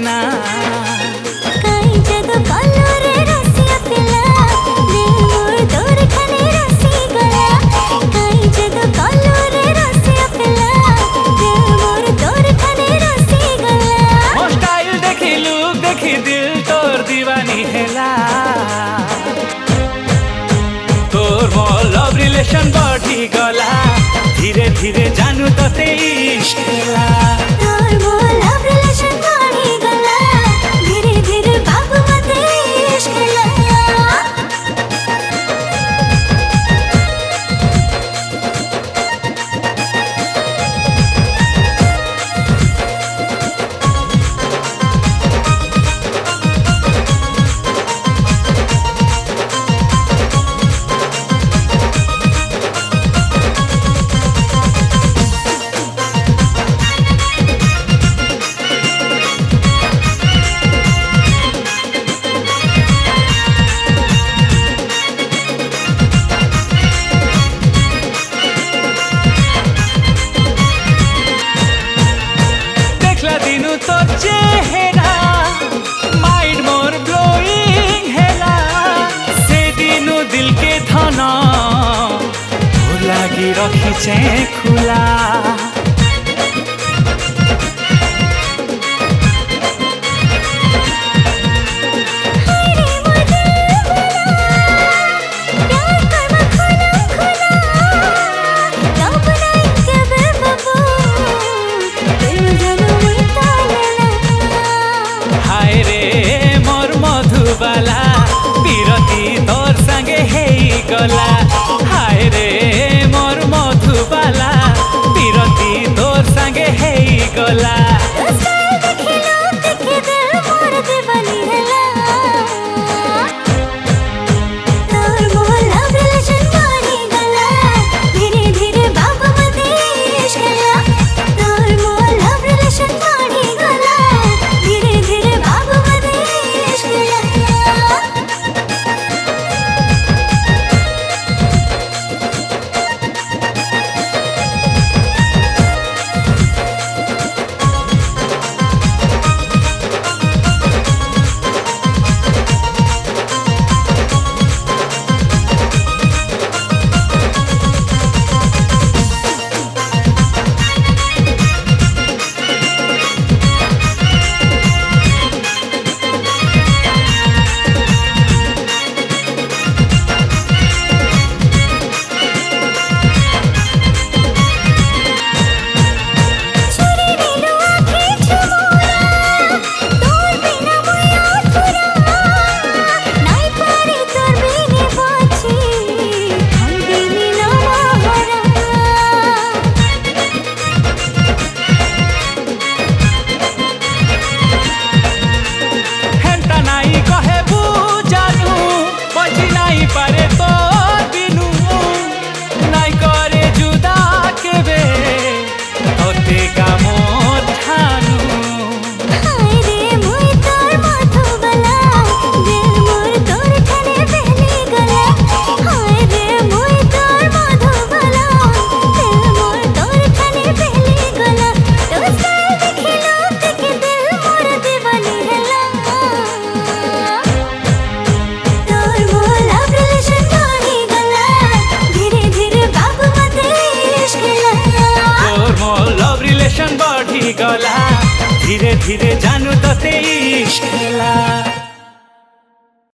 ना काई जदो कलो रे रसिया पिला दिल मोर तोर खाने रसी गला काई जदो कलो रे रसिया पिला दिल मोर तोर खाने रसी गला मो स्टाइल देखी लुक देखी दिल तोर दीवानी हेला तोर मो लव रिलेशन बढ़ी गला धीरे धीरे जानू तते इश्क हेला तोर मोर लव रिलेशन बढ़ी गला धीरे धीरे बाबू मते इश्क लगा तो चेहरा माइंड मोर ब्लोइंग हेला से दिनु दिल के धना लागी रखिछे खुला बाला बिरती तोर संगे हेई गला हाय रे मोर मधुबाला बिरती तोर संगे हेई गला बढ़ी गला धीरे धीरे जानू तते इश्क हेला।